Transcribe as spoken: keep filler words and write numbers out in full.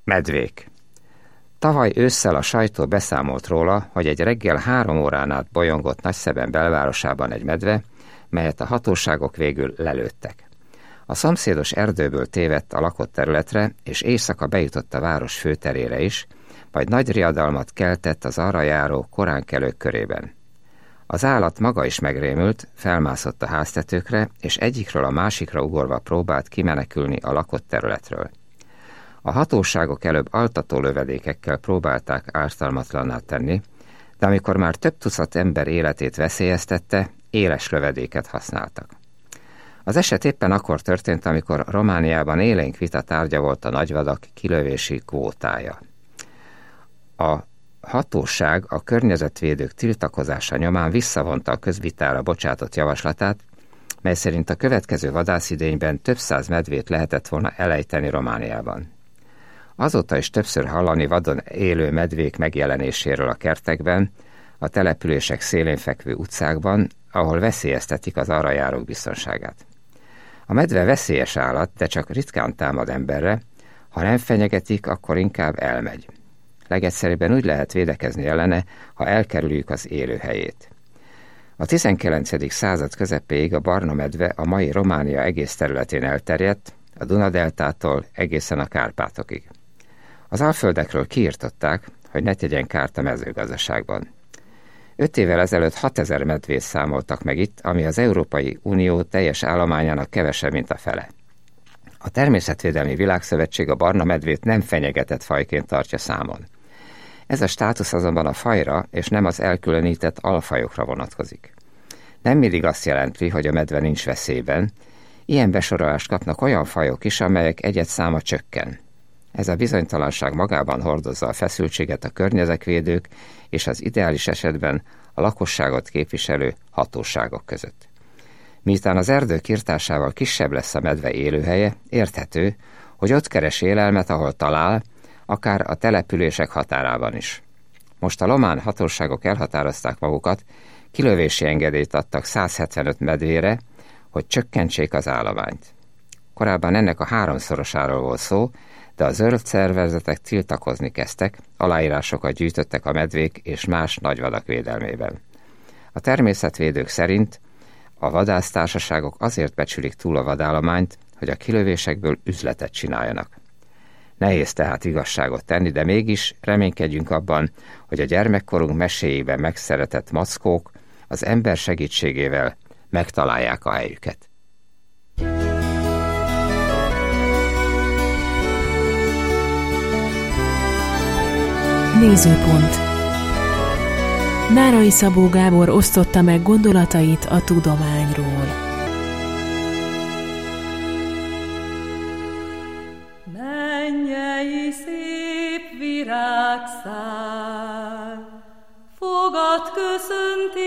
Medvék. Tavaly ősszel a sajtó beszámolt róla, hogy egy reggel három órán át bolyongott Nagyszeben belvárosában egy medve, melyet a hatóságok végül lelőttek. A szomszédos erdőből tévedt a lakott területre, és éjszaka bejutott a város főterére is, majd nagy riadalmat keltett az arra járó koránkelők körében. Az állat maga is megrémült, felmászott a háztetőkre, és egyikről a másikra ugorva próbált kimenekülni a lakott területről. A hatóságok előbb altató lövedékekkel próbálták ártalmatlanná tenni, de amikor már több tucat ember életét veszélyeztette, éles lövedéket használtak. Az eset éppen akkor történt, amikor Romániában élénk vita tárgya volt a nagyvadak kilövési kvótája. A hatóság a környezetvédők tiltakozása nyomán visszavonta a közvitára bocsátott javaslatát, mely szerint a következő vadászidényben több száz medvét lehetett volna elejteni Romániában. Azóta is többször hallani vadon élő medvék megjelenéséről a kertekben, a települések szélén fekvő utcákban, ahol veszélyeztetik az arra járók biztonságát. A medve veszélyes állat, de csak ritkán támad emberre, ha nem fenyegetik, akkor inkább elmegy. Legegyszerűbben úgy lehet védekezni ellene, ha elkerüljük az élőhelyét. A tizenkilencedik század közepéig a barna medve a mai Románia egész területén elterjedt, a Dunadeltától egészen a Kárpátokig. Az alföldekről kiirtották, hogy ne tegyen kárt a mezőgazdaságban. Öt évvel ezelőtt hatezer medvét számoltak meg itt, ami az Európai Unió teljes állományának kevesebb, mint a fele. A Természetvédelmi Világszövetség a barna medvét nem fenyegetett fajként tartja számon. Ez a státusz azonban a fajra és nem az elkülönített alfajokra vonatkozik. Nem mindig azt jelenti, hogy a medve nincs veszélyben, ilyen besorolást kapnak olyan fajok is, amelyek egyed száma csökken. Ez a bizonytalanság magában hordozza a feszültséget a környezetvédők és az ideális esetben a lakosságot képviselő hatóságok között. Miután az erdők irtásával kisebb lesz a medve élőhelye, érthető, hogy ott keres élelmet, ahol talál, akár a települések határában is. Most a lomán hatóságok elhatározták magukat, kilövési engedélyt adtak száz hetvenöt medvére, hogy csökkentsék az állományt. Korábban ennek a háromszorosáról volt szó, de a zöld szervezetek tiltakozni kezdtek, aláírásokat gyűjtöttek a medvék és más nagyvadak védelmében. A természetvédők szerint a vadásztársaságok azért becsülik túl a vadállományt, hogy a kilövésekből üzletet csináljanak. Nehéz tehát igazságot tenni, de mégis reménykedjünk abban, hogy a gyermekkorunk meséjében megszeretett mackók az ember segítségével megtalálják a helyüket. Nézőpont. Nárai Szabó Gábor osztotta meg gondolatait a tudományról. Mennyei szép virágszál, fogad köszönti